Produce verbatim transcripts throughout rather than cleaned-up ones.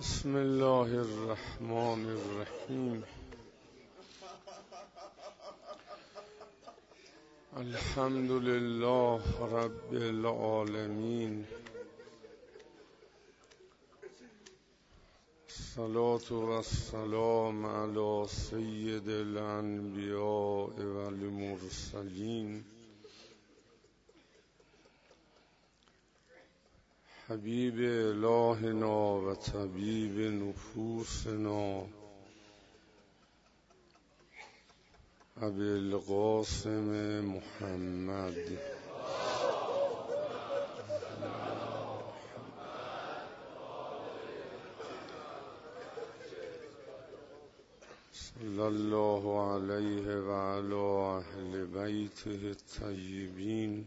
بسم الله الرحمن الرحیم. الحمد لله رب العالمین. الصلاة والسلام علی سید الانبیاء والمرسلین حبیب الهنا و طبیب نفوسنا ابی القاسم محمد صلی الله علیه و علی اهل بیته الطیبین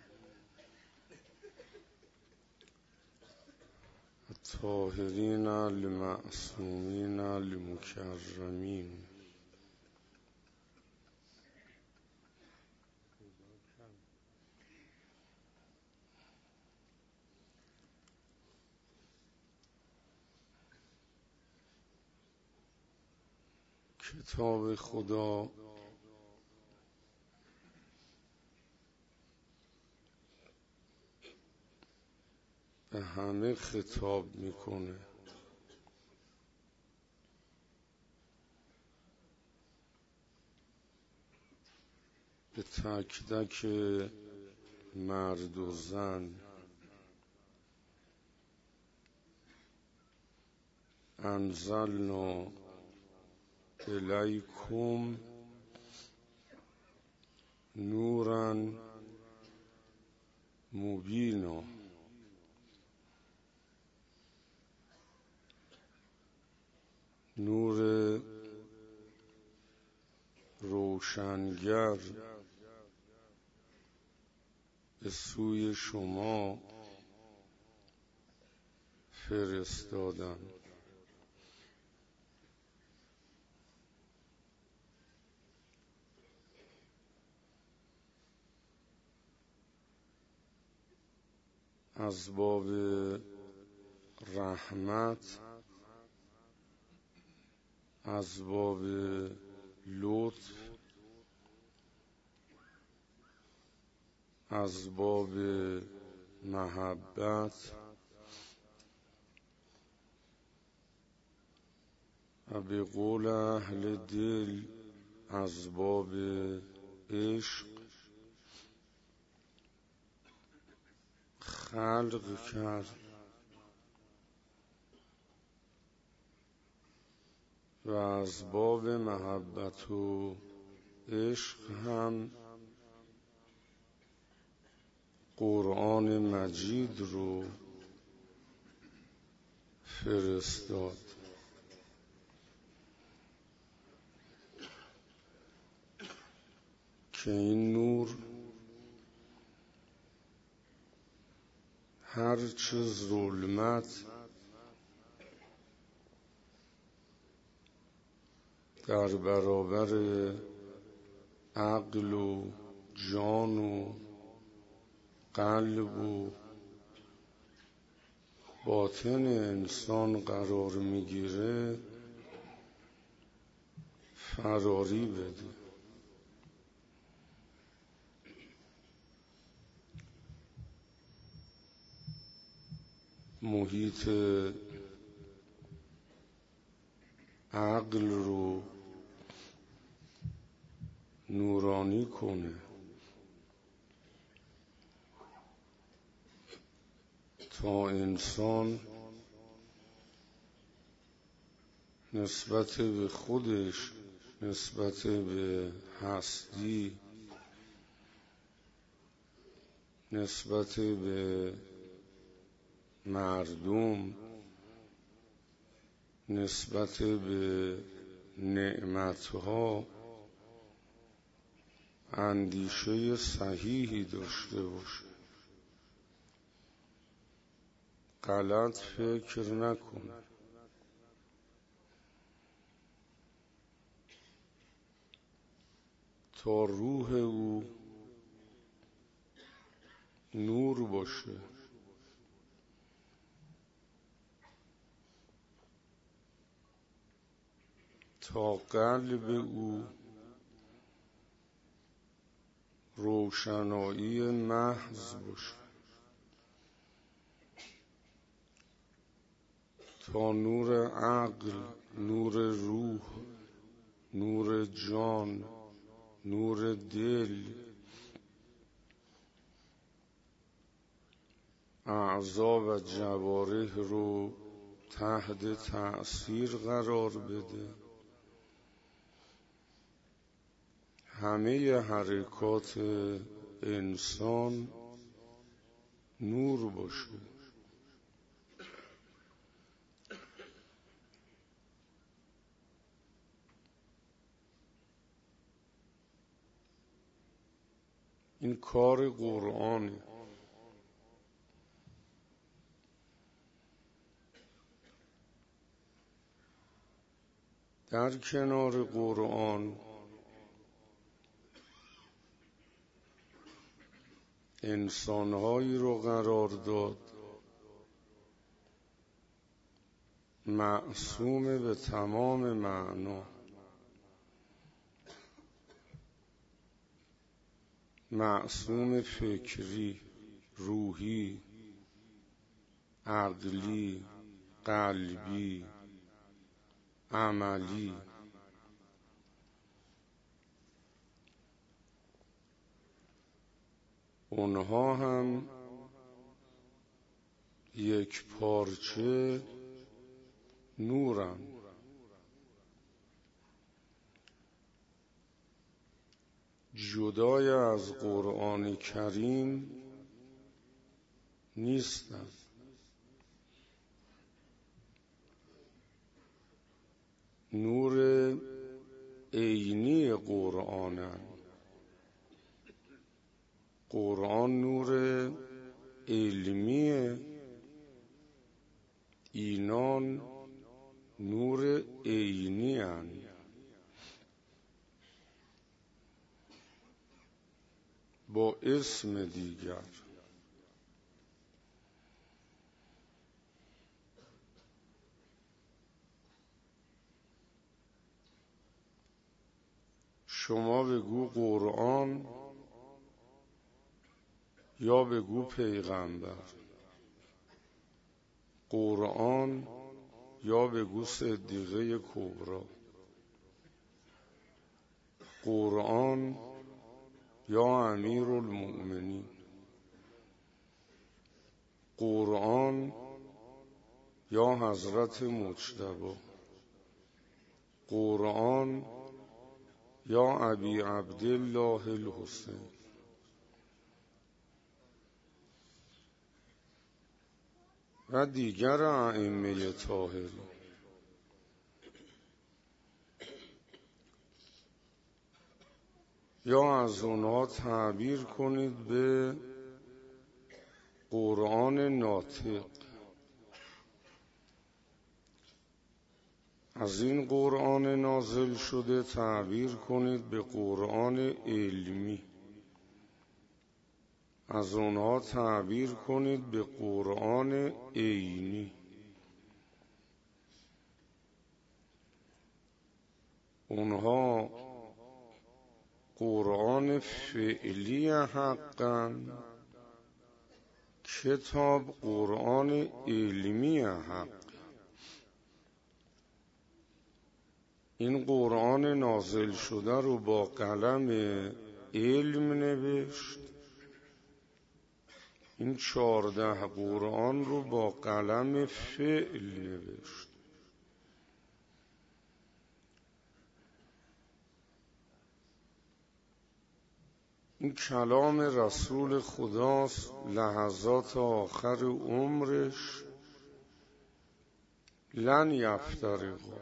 الطاهرین المعصومین المکرمین. کتاب خدا به همه خطاب میکنه، به تک تک مرد و زن. انزلنا الیکم نورا مبینا. نور روشنگر به سوی شما فرستادم. از باب رحمت، از باب لطف، از باب محبت و به قول اهل دل از باب عشق خلق کرد و از باب محبت و عشق هم قرآن مجید رو فرستاد. که این نور هرچه ظلمت در برابر عقل و جان و قلب و باطن انسان قرار میگیره فراری بده. محیط عقل رو نورانی کنه تا انسان نسبت به خودش، نسبت به هستی، نسبت به مردم، نسبت به نعمتها اندیشه صحیحی داشته باشه. غلط فکر نکنه. تا روح او نور باشه، تا قلب او روشنایی محض باشه، تا نور عقل، نور روح، نور جان، نور دل، اعضا و جوارح رو تحت تأثیر قرار بده، همه حرکات انسان نور باشه. این کار قرآنه. در کنار قرآن انسانهایی رو قرار داد معصوم به تمام معنا، معصوم فکری، روحی، عقلی، قلبی، عملی. اونها هم یک پارچه نورن، جدای از قرآن کریم نیستن. نور عینی قرآنن. قرآن نور علمیه، اینان نور عینی هن. با اسم دیگر. شما بگو قرآن یا بگو پیغمبر، قرآن یا بگو صدیقه کبری، قرآن یا امیر المؤمنین، قرآن یا حضرت مجتبی، قرآن یا ابی عبدالله الحسین. و دیگر ائمه طاهرین. یا از اونها تعبیر کنید به قرآن ناطق. از این قرآن نازل شده تعبیر کنید به قرآن علمی. از اونها تعبیر کنید به قرآن عینی. اونها قرآن فعلی حقاً، کتاب قرآن علمی حق. این قرآن نازل شده رو با قلم علم نوشت، این چهارده قرآن رو با قلم فعل نوشت. این کلام رسول خداست. لحظات آخر عمرش لن یفترقا،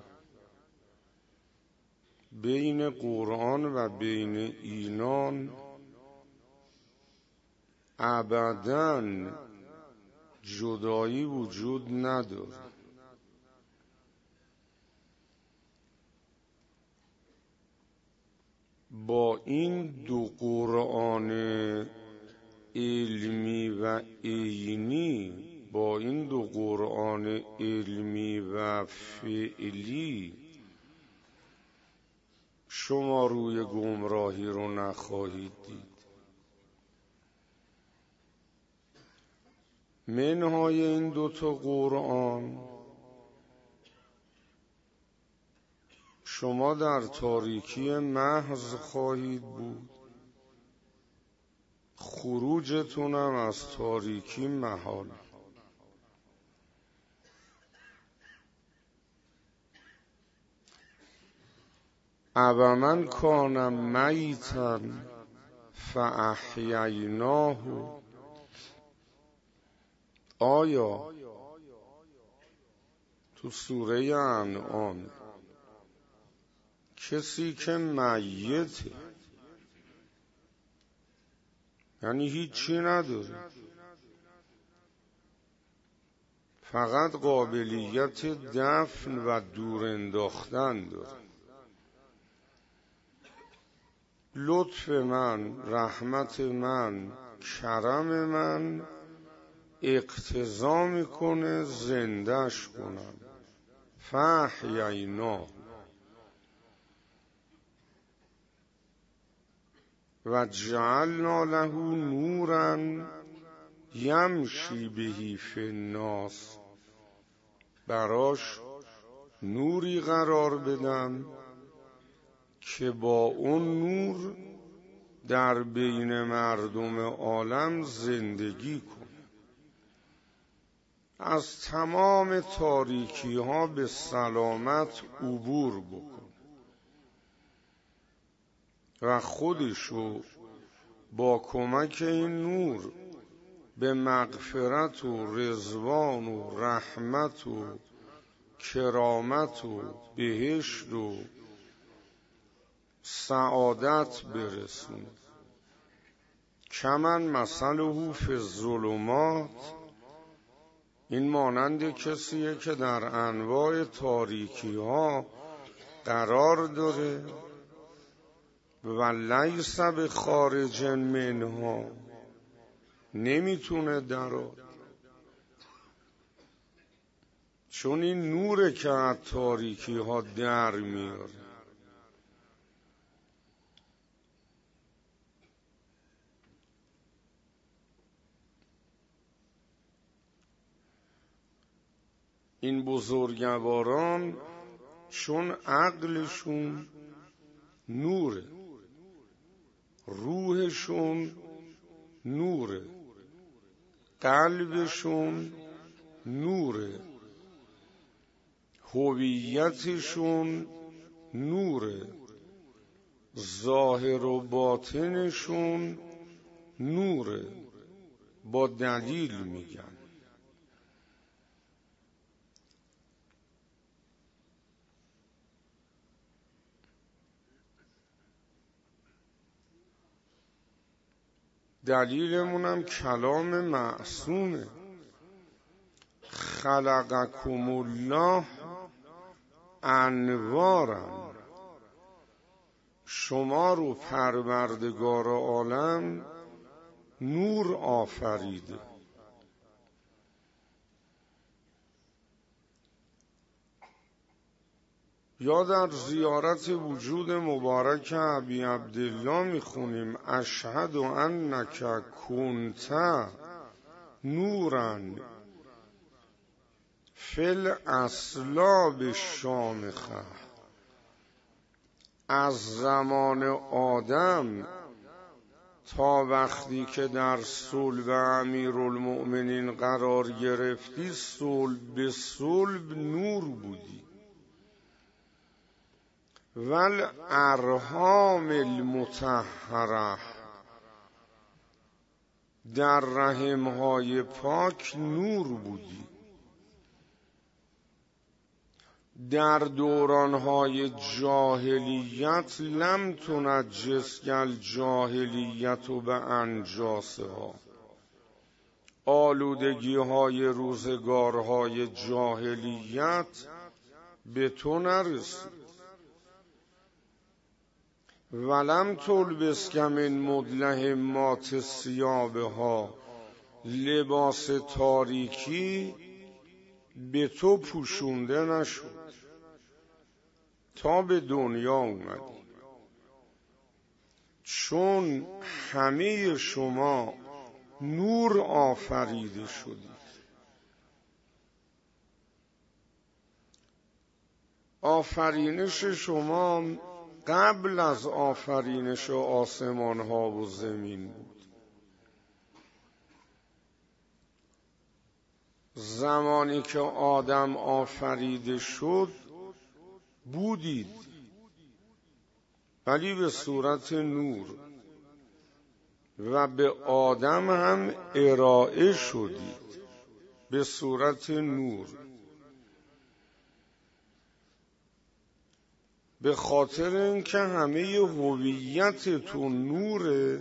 بین قرآن و بین اینان ابداً جدایی وجود نداره. با این دو قرآن علمی و عینی، با این دو قرآن علمی و فعلی شما روی گمراهی رو نخواهید دید. منهای این دوتا قرآن شما در تاریکی محض خواهید بود، خروجتونم از تاریکی محال. اومن کان میتا فاحییناه، آیا تو سوره انعام کسی که میته، یعنی هیچی نداره، فقط قابلیت دفن و دور انداختن داره، لطف من، رحمت من، کرم من اقتضا میکنه زندهش کنم. فاحییناه و جعلنا له نورا یمشی بهی فی الناس، براش نوری قرار بدم که با اون نور در بین مردم عالم زندگی کنه، از تمام تاریکی ها به سلامت عبور بکنه و خودشو با کمک این نور به مغفرت و رضوان و رحمت و کرامت و بهشت و سعادت برسونه. کمن مثله فی الظلمات، این مانند کسیه که در انواع تاریکی ها قرار داره و لیس بخارج منها، نمیتونه درآد، چون این نوره که از تاریکی ها در میاره. این بزرگواران چون عقلشون نوره، روحشون نوره، قلبشون نوره، هویتشون نوره، ظاهر و باطنشون نوره، با دلیل میگن. دلیلمونم کلام معصومه، خلقکم الله انوارا، شما رو پروردگار عالم نور آفریده. یا در زیارت وجود مبارک ابی عبدالله میخونیم اشهد انک کنت نورا فی الاصلاب الشامخه، از زمان آدم تا وقتی که در صلب امیرالمؤمنین قرار گرفتی صلب به صلب نور بودی. ول ارحام المطهره، در رحمهای پاک نور بودی. در دورانهای جاهلیت لم تنجس الجاهلیت به انجاسها، آلودگی های روزگارهای جاهلیت به تو نرسید. ولم تلبس من مدلهمات ثیابها، لباس تاریکی به تو پوشونده نشد تا به دنیا اومدی. چون همه شما نور آفریده شدید. آفرینش شما قبل از آفرینش آسمان ها و زمین بود. زمانی که آدم آفریده شد بودید، ولی به صورت نور، و به آدم هم ارائه شدید به صورت نور. به خاطر اینکه همه هویتتون نوره،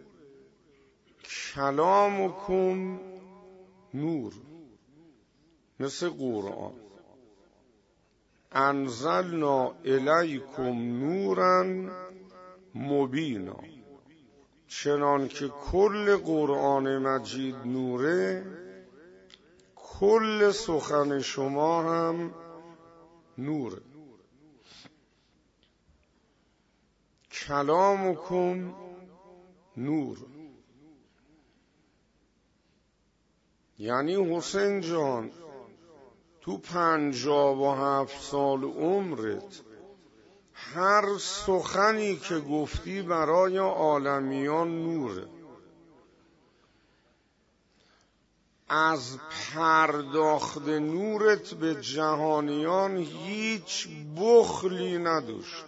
کلامکم نور، مثل قرآن. انزلنا الیکم نورا مبینا. چنان که کل قرآن مجید نوره، کل سخن شما هم نوره. کلامکم نور. یعنی حسین جان تو پنجاه و هفت سال عمرت هر سخنی که گفتی برای عالمیان نوره. از پرداخت نورت به جهانیان هیچ بخلی نداشتی.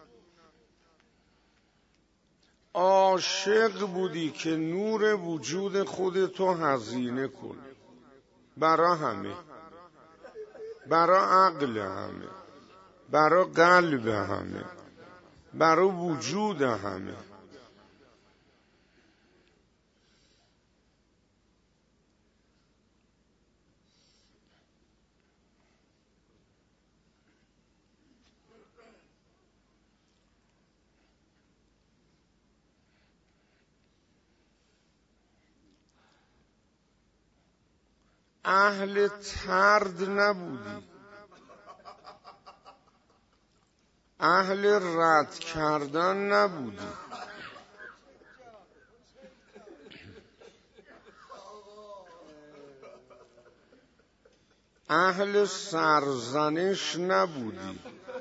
عاشق بودی که نور وجود خودتو هزینه کنی برای همه، برای عقل همه، برای قلب همه، برای وجود همه. اهل طرد نبودی، اهل رد کردن نبودی، اهل سرزنش نبودی.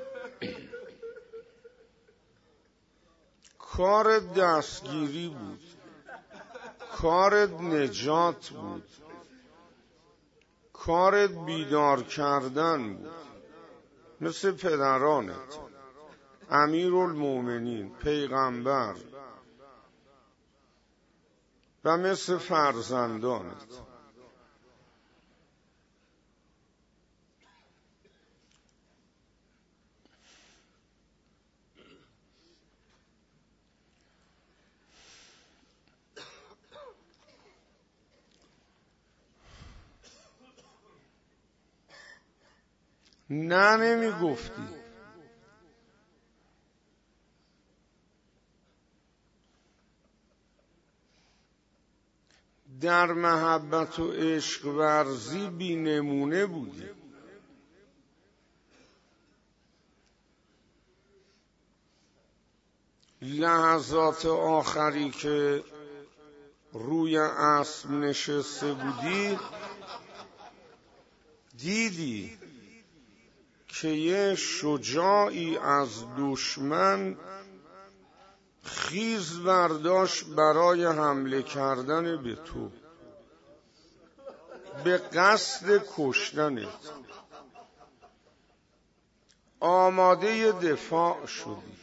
کار دستگیری بود، کار نجات بود، کار بیدار کردن بود. مثل پدرانت، امیرالمومنین، پیغمبر، و مثل فرزندانت. نه نمی گفتی. در محبت و عشق ورزی بی نمونه بودی. لحظات آخری که روی اسب نشسته بودی دیدی که یه شجاعی از دشمن خیز برداشت برای حمله کردن به تو، به قصد کشتنت. آماده دفاع شدی.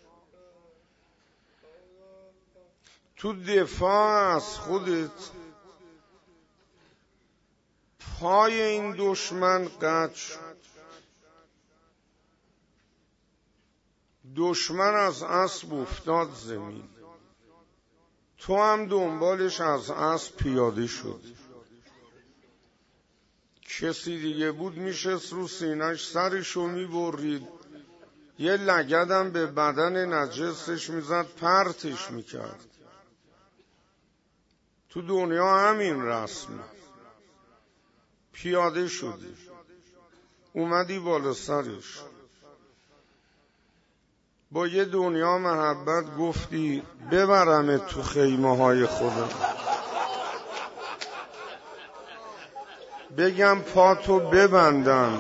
تو دفاع از خودت پای این دشمن قطع شد. دشمن از اسب افتاد زمین، تو هم دنبالش از اسب پیاده شد. کسی دیگه بود میشست رو سینه‌اش سرشو میبرید، یه لگدم به بدن نجسش میزد، پرتش میکرد. تو دنیا همین رسمه. پیاده شدی، اومدی بالا سرش، با یه دنیا محبت گفتی ببرمت تو خیمه های خودم، بگم پاتو ببندم،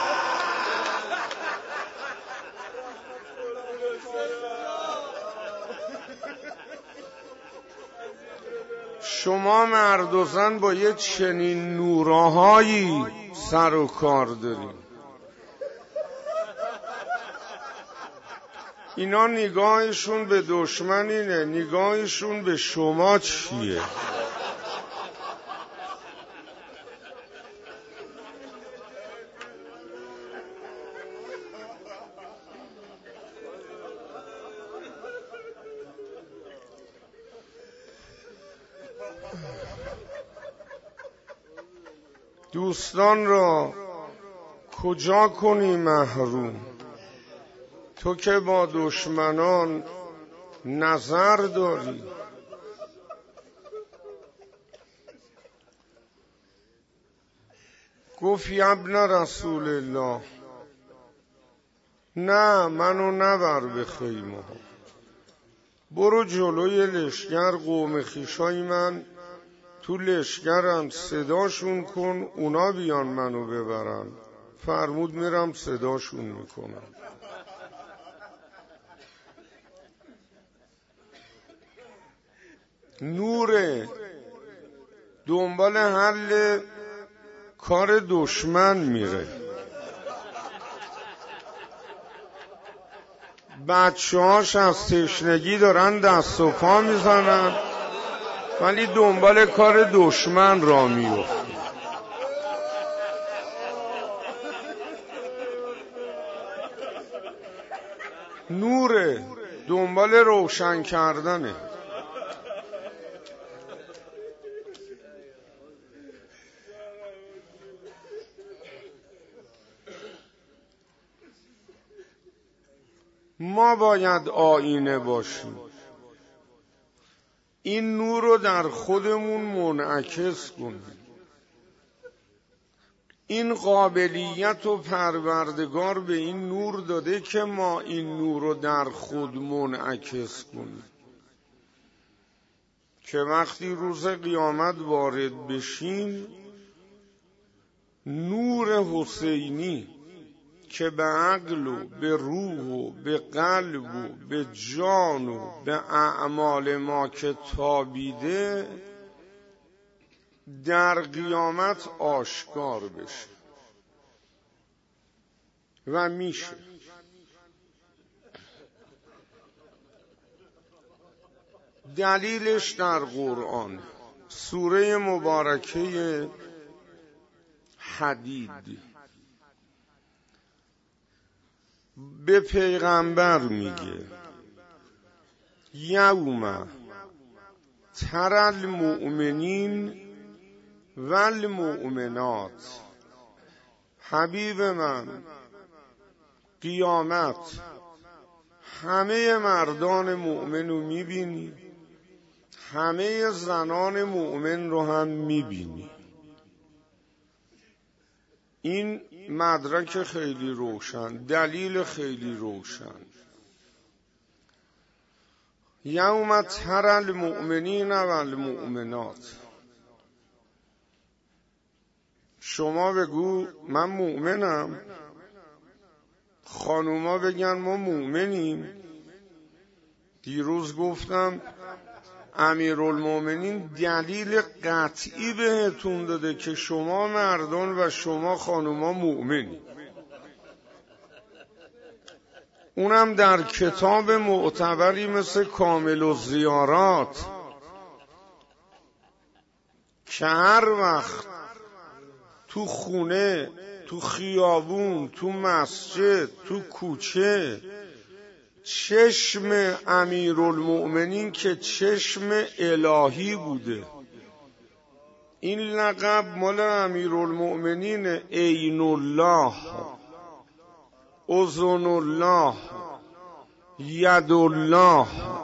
شما مرد و زن با یه چنین نوراهایی سر و کار داریم. اینا نگاهشون به دشمن اینه، نگاهشون به شما چیه؟ دوستان را کجا کنی محروم؟ تو که با دشمنان نظر داری. گفت ابن رسول الله نه منو نبر به خیمه ها، برو جلوی لشگر، قوم خویشای من تو لشگرم، صداشون کن اونا بیان منو ببرن. فرمود میرم صداشون میکنم. نوره دنبال حل کار دشمن میره. بچه هاش از تشنگی دارن دست و پا میزنن ولی دنبال کار دشمن را میفته. نوره دنبال روشن کردنه. ما باید آینه باشیم، این نور رو در خودمون منعکس کنیم. این قابلیت و پروردگار به این نور داده که ما این نور رو در خود منعکس کنیم، که وقتی روز قیامت وارد بشیم نور حسینی که به عقل و به روح و به قلب و به جان و به اعمال ما که تابیده در قیامت آشکار بشه و میشه. دلیلش در قرآن سوره مبارکه حدید به پیغمبر میگه یوم تر المؤمنین و المؤمنات، حبیب من قیامت همه مردان مؤمن رو میبینی، همه زنان مؤمن رو هم میبینی. این مدرک خیلی روشن، دلیل خیلی روشن. یوم تر المؤمنین و المؤمنات، شما بگو من مؤمنم، خانوما بگن ما مؤمنیم. دیروز گفتم امیرالمومنین دلیل قطعی بهتون داده که شما مردان و شما خانوما مؤمنی. اونم در کتاب معتبری مثل کامل الزیارات که هر وقت تو خونه، تو خیابون، تو مسجد، تو کوچه چشم امیرالمؤمنین که چشم الهی بوده. این لقب مال امیرالمؤمنین عین الله، اذن الله، ید الله،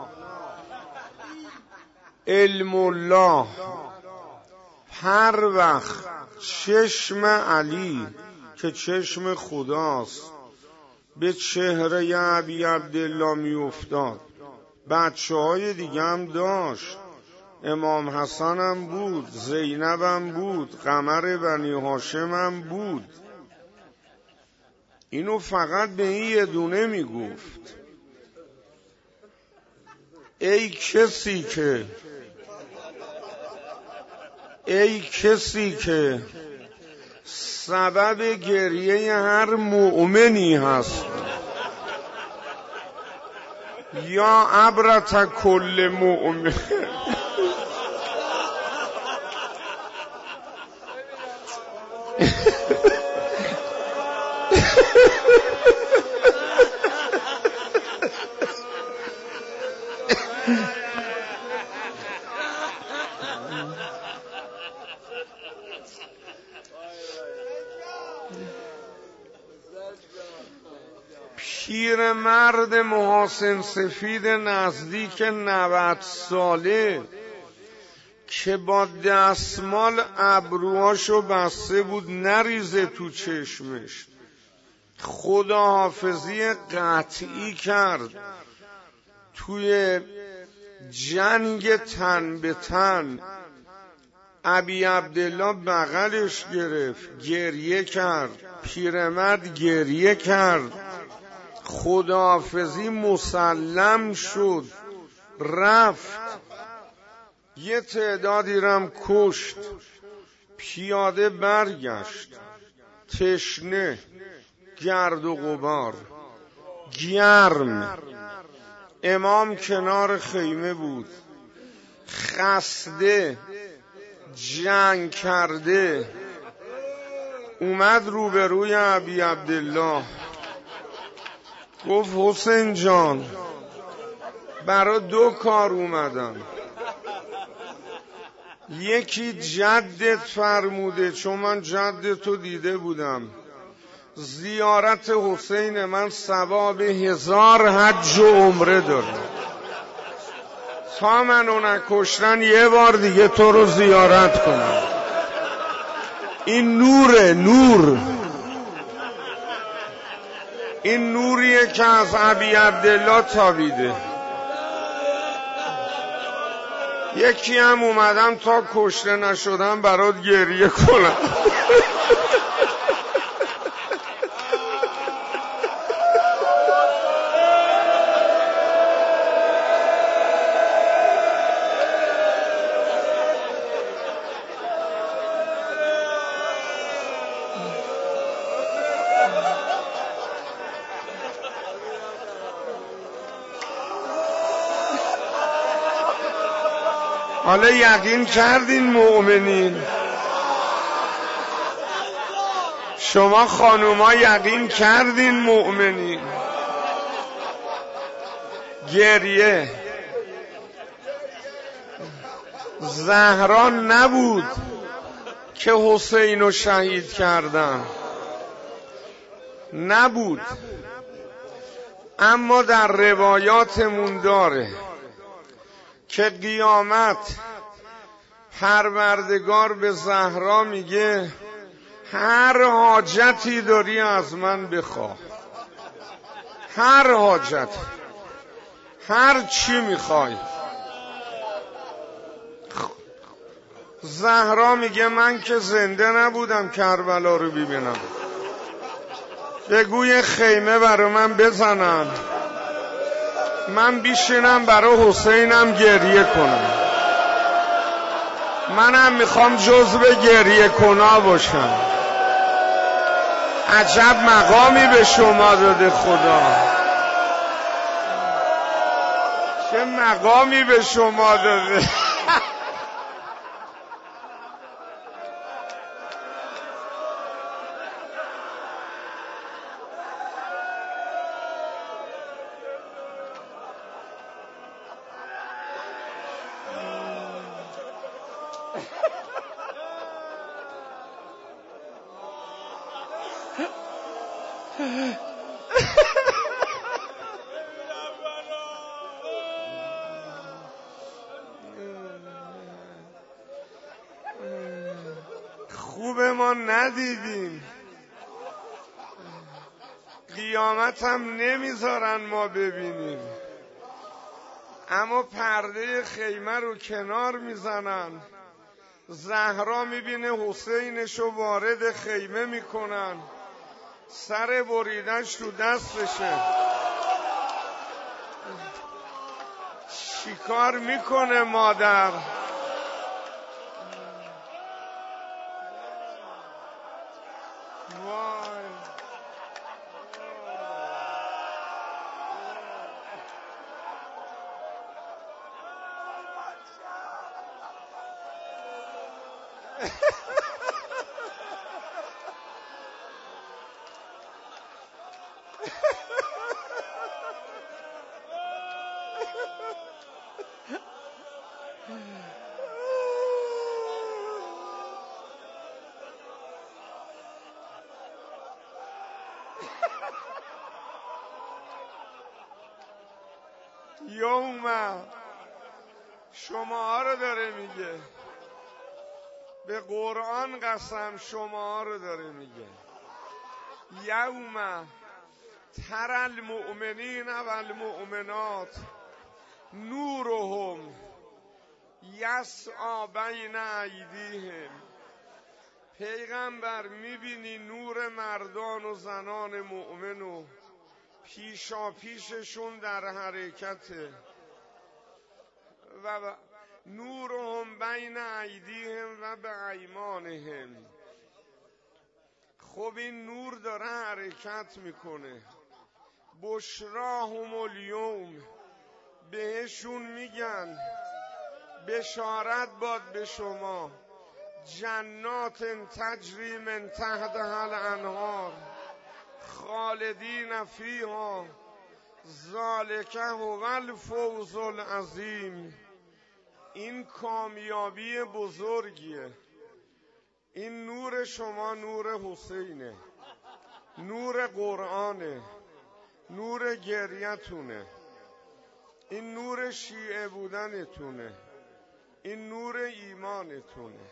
علم الله. هر وقت چشم علی که چشم خداست به چهره ابی عبدالله می افتاد. بچه های دیگه هم داشت، امام حسن هم بود، زینب هم بود، قمر بنی هاشم هم بود. اینو فقط به این یه دونه می گفت. ای کسی که ای کسی که سبب گریه هر مؤمنی هست، یا عبرت کل مؤمن. پیرمرد محاسن سفید نزدیک نود ساله که با دستمال ابروهاشو بسته بود نریزه تو چشمش، خداحافظی قطعی کرد. توی جنگ تن به تن ابی عبدالله بغلش گرفت، گریه کرد، پیرمرد گریه کرد، خداحافظی مسلم شد، رفت. یه تعدادی رم کشت، پیاده برگشت، تشنه، گرد و غبار، گرم. امام کنار خیمه بود، خسته، جنگ کرده، اومد روبروی ابی عبدالله، گفت حسین جان برا دو کار اومدم، یکی جدت فرموده، چون من جدتو دیده بودم، زیارت حسین من ثواب هزار حج و عمره داره، تا منو نکشتن یه بار دیگه تو رو زیارت کنم. این نوره، نور، این نوریه که از ابی عبدالله تابیده. یکی هم اومدم تا کشته نشدم برات گریه کنم. حالا یقین کردین مؤمنین؟ شما خانوما یقین کردین مؤمنین؟ گریه زهرا نبود که حسین رو شهید کردن، نبود، اما در روایاتمون داره که قیامت پروردگار به زهرا میگه هر حاجتی داری از من بخواه، هر حاجت، هر چی میخوای. زهرا میگه من که زنده نبودم کربلا رو ببینم، بگو یه خیمه برای من بزنن، من بیشینم برای حسینم گریه کنم، منم میخوام جزو گریه کنا باشم. عجب مقامی به شما داده خدا، چه مقامی به شما داده. خوبه ما ندیدیم، قیامت هم نمیذارن ما ببینیم، اما پرده خیمه رو کنار میزنن. زهرا میبینه حسینشو وارد خیمه میکنن، سر بریدنش تو دستشه. چیکار میکنه مادر؟ وای یوم شما رو داره میگه، به قرآن قسم شما رو داره میگه. یوم تر المؤمنین و المؤمنات نورهم یسعی بین ایدیهم. پیغمبر میبینی نور مردان و زنان مؤمن و پیشا پیششون در حرکته. و نورهم بین ایدیهم و به ایمانهم. خب این نور داره حرکت میکنه. بشراهم الیوم، بهشون میگن بشارت باد به شما، جنات تجری من تحتها الانهار خالدین فیها ذالک هو الفوز العظیم. این کامیابی بزرگیه. این نور شما نور حسینه، نور قرآنه، نور گریتونه، این نور شیعه بودنتونه، این نور ایمانتونه،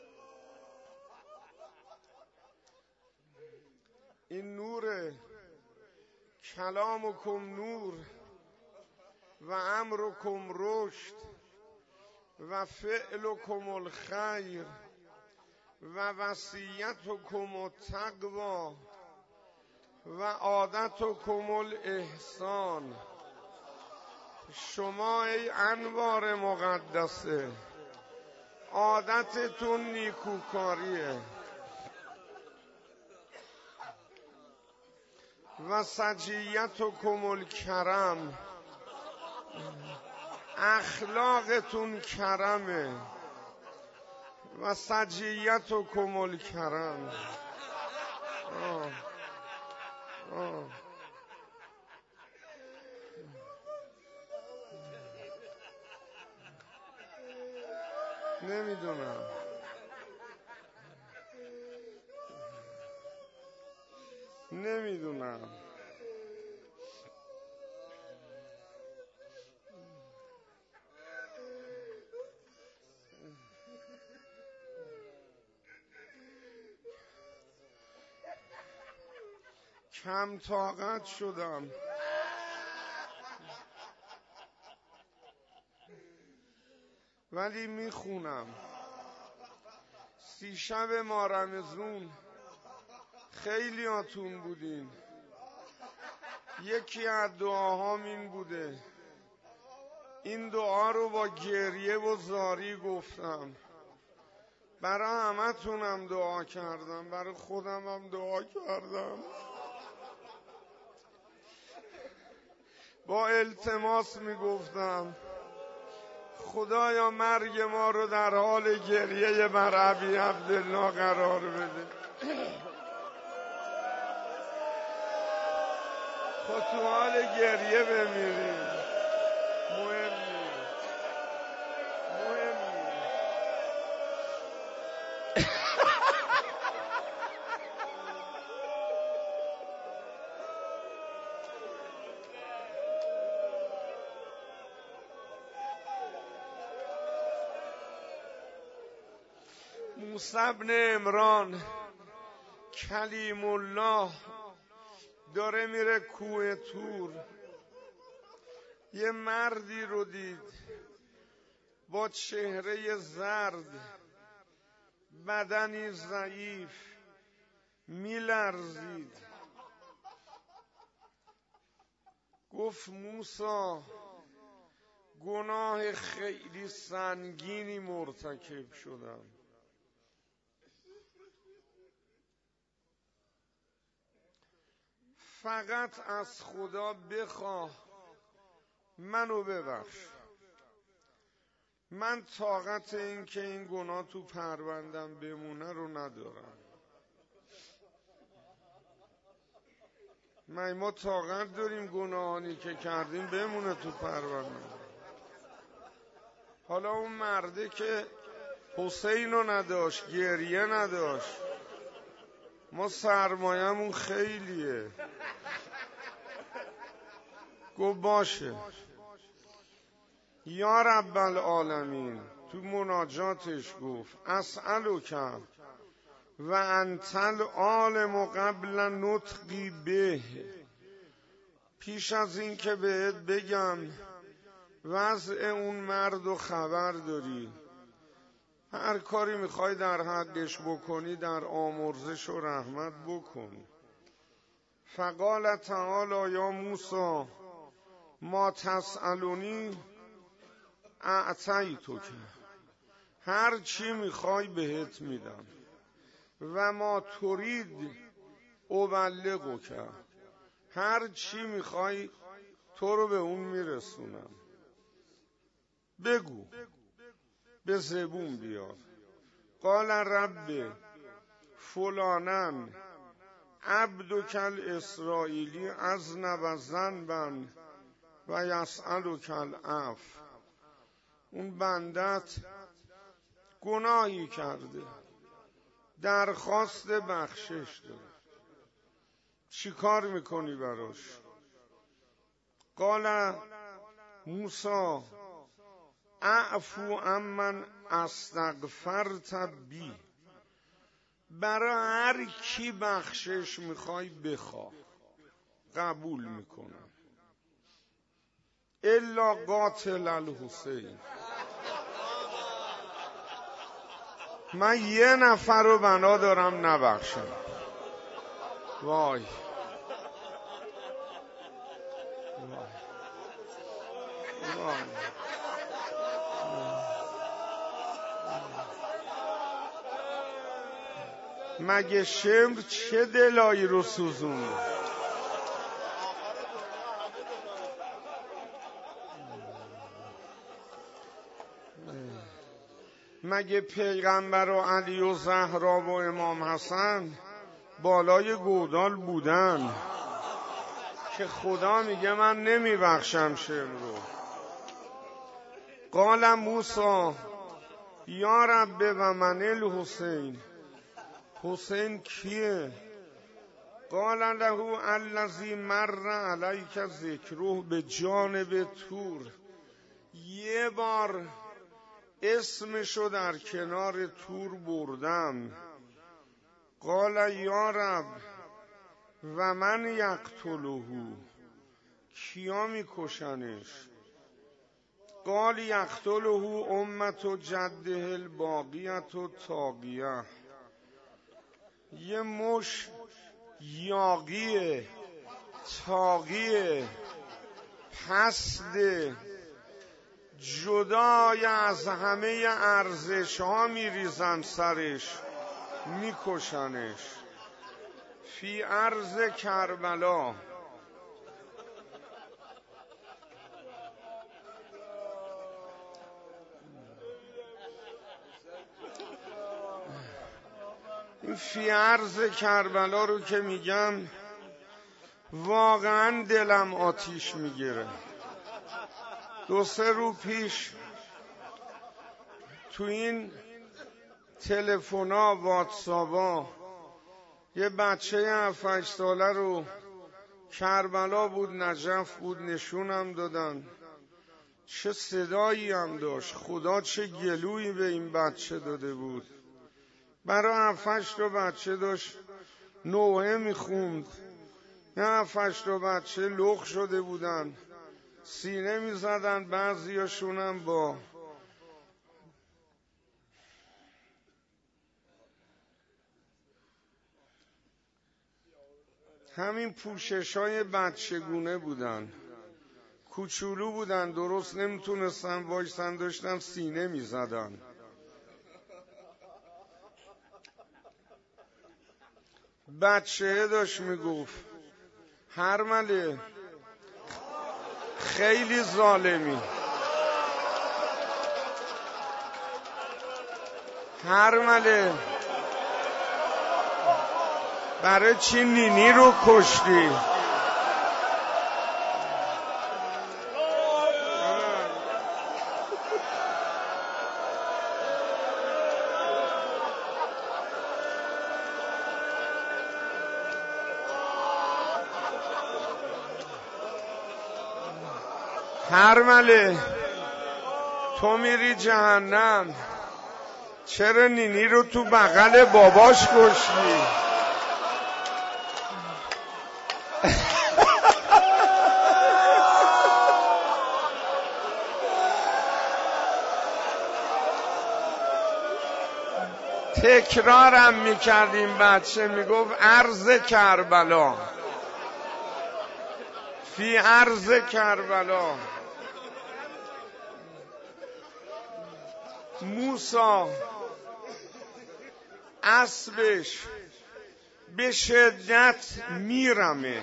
این نور کلامکم نور و امرکم رشد و فعلکم الخیر و وصیتکم التقوی و عادتکم الاحسان. شما ای انوار مقدسه عادتتون نیکوکاریه. و سجیتکم الکرم، اخلاقتون کرمه. و سجیتکم الکرم. آه. آه. نمیدونم نمیدونم کم طاقت شدم. ولی میخونم. سی شب ما رمضون خیلی آتون بودین. یکی از دعاهام این بوده، این دعا رو با گریه و زاری گفتم. برای همه تونم دعا کردم، برای خودم هم دعا کردم. با التماس میگفتم خدایا مرگ ما رو در حال گریه بر ابی عبدالله قرار بده. خود تو حال گریه بمیریم، مهم نیست، مهم نیست. موسی بن عمران کلیم الله داره میره کوه تور، یه مردی رو دید با چهره زرد، بدنی ضعیف، میلرزید. گفت موسی گناه خیلی سنگینی مرتکب شدم، فقط از خدا بخواه منو ببخش. من طاقت این که این گناه تو پروندم بمونه رو ندارم. من ما طاقت داریم گناهانی که کردیم بمونه تو پرونده؟ حالا اون مرده که حسین رو نداشت، گریه نداشت، ما سرمایه‌مون خیلیه. گفت باشه. یا رب العالمین تو مناجاتش گفت اسألک و انت العالم قبل نطقی به، پیش از این که بهت بگم وضع اون مرد و خبر داری، هر کاری میخوای در حقش بکنی در آمرزش و رحمت بکن. فقال تعالی یا موسی ما تسألونی اعطیتک، هر چی میخوای بهت میدم. و ما ترید ابلغک، هر چی میخوای تو رو به اون میرسونم. بگو، به زبون بیار. قال رب فلانن عبدک الاسرائیلی اذنب ذنبا و یسألک العفو، اون بندت گناهی کرده، درخواست بخشش داره، چی کار میکنی براش؟ قال موسی اعفو عمن استغفرت بی، برای هر کی بخشش میخوای بخواه، قبول میکنم. الا قاتل الحسین، من یه نفر رو بنا دارم نبخشم. وای وای وای. مگه شمر چه دلایی رو سوزون؟ مگه پیغمبر و علی و زهرا و امام حسن بالای گودال بودن که خدا میگه من نمیبخشم شمر رو؟ قال موسی یا رب و من الحسین، حسین کیه؟ قال له الذی مر علیک ذکره به جانب طور، یه بار اسمشو در کنار طور بردم. قال یا رب و من یقتله، کیا میکشنش؟ قال یقتله امت جده الباقیت و طاغیه، یه مش یاغیه طاغیه پسته، جدای از همه ارزش ها میریزن سرش، میکشنش. فی ارض کربلا، این فی ارض کربلا رو که میگم واقعا دلم آتیش میگیره. دو سه رو پیش تو این تلفنا واتسابا یه بچه هفت هشت ساله رو کربلا بود نجف بود نشونم دادن، چه صدایی هم داشت، خدا چه گلویی به این بچه داده بود. برای هفت هشت تا بچه داشت نوحه میخوند، یه هفتش تا بچه لخ شده بودن، سینه می زدن، بعضی هاشونم با همین پوشش های بچگونه بودن، کوچولو بودن، درست نمیتونستن وایسن، داشتن سینه می زدن. بچه داشت میگفت هرمله خیلی ظالمی، هرمله برای چی نینی رو کشتی؟ هرمله تو میری جهنم، چرا نینی رو تو بغل باباش کشتی؟ تکرارم میکردیم، بچه میگفت عرض کربلا، فی عرض کربلا. موسی اسبش به شدت میرمه،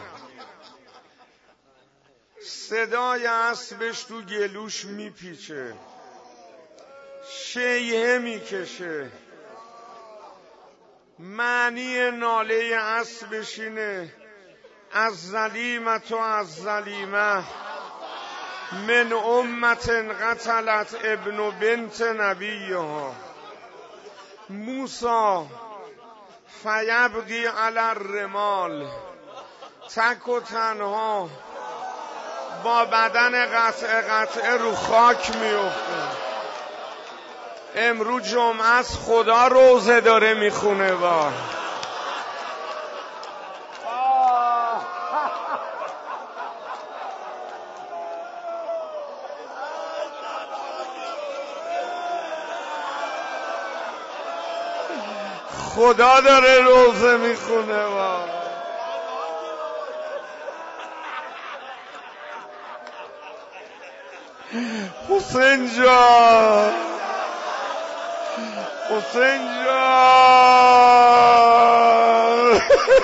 صدای اسبش تو گلوش میپیچه، شیهه میکشه. معنی ناله اسبش اینه از ظلیمت و از ظلیمه من امت قتلت ابن بنت نبیها. موسی فیبقی علی الرمال، تک و تنها با بدن قطع قطع رو خاک میفته. امروز جمعه است، خدا روزه داره میخونه. با خدا داره روزه میخونه. با حسین جان، حسین جان،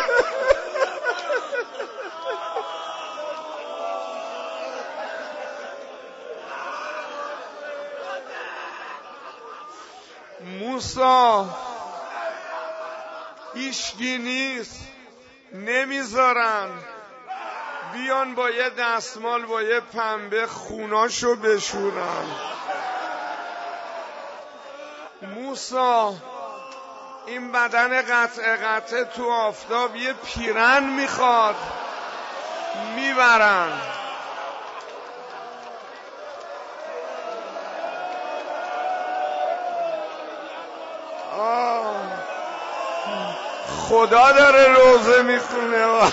موسی هیچکی نیست، نمیذارن بیان با یه دستمال با یه پنبه خوناشو بشورن. موسی این بدن قطع قطع تو آفتاب یه پیرن میخواد، میبرن. آه خدا داره روزه میخونه.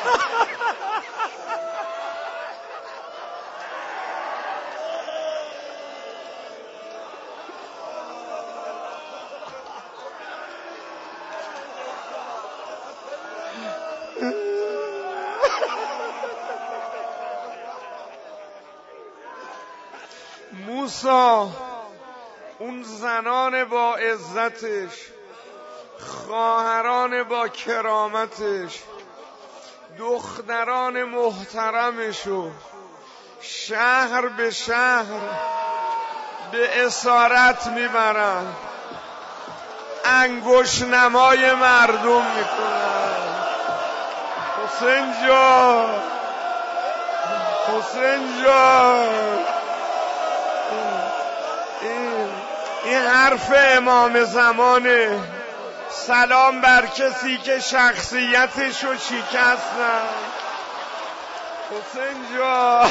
موسی اون زنان با عزتش، خواهران با کرامتش، دختران محترمشو شهر به شهر به اسارت میبرن، انگوش نمای مردم میکنن. حسین جان، حسین جان، این, این حرف امام زمانه. سلام بر کسی که شخصیتشو شکستن. حسین جان،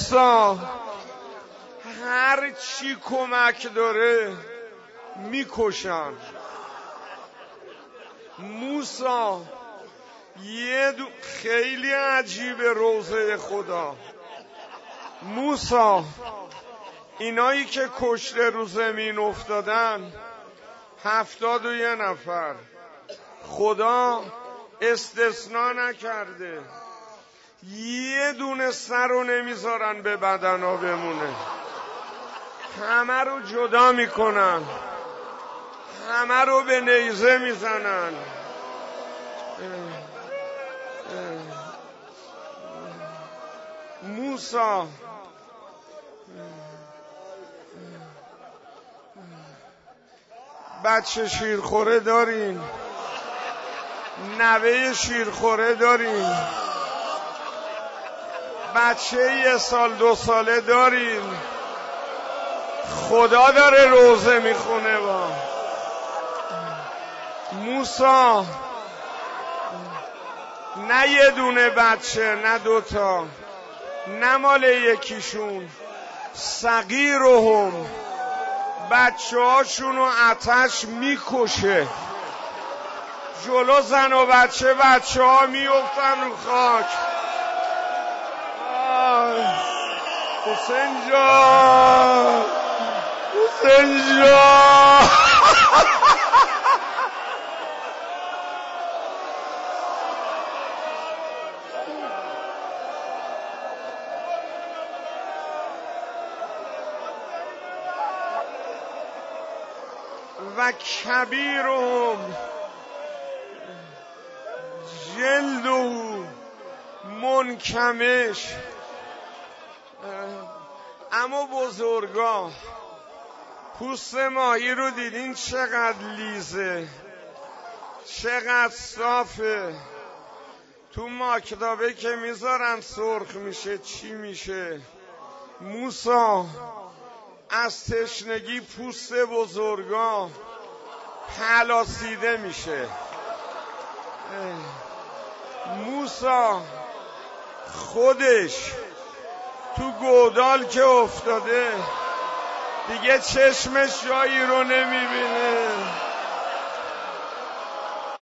موسی هر چی کمک داره میکشن. موسی یه دو... خیلی عجیبه روضه خدا. موسی اینایی که کشته رو زمین افتادن هفتاد و یه نفر، خدا استثناء نکرده، یه دونه سر رو نمیذارن به بدنا بمونه، همه رو جدا میکنن، همه رو به نیزه میزنن. موسی بچه شیرخوره دارین، نوه شیرخوره دارین، بچه یه سال دو ساله دارین، خدا داره روزه میخونه. با موسی نه یه دونه بچه، نه دوتا، نه مال یکیشون، صغیرهم بچه هاشونو آتش میکشه، جلو زن و بچه بچه ها میفتن رو خاک. حسین جان، حسین جان. و کبیرهم جلدو منکمش. اما بزرگا پوست ماهی رو دیدین چقدر لیزه، چقدر صافه، تو ماکدابه که میذارن سرخ میشه چی میشه. موسی از تشنگی پوست بزرگا پلاسیده میشه. موسی خودش تو گودال که افتاده دیگه چشمش جایی رو نمیبینه.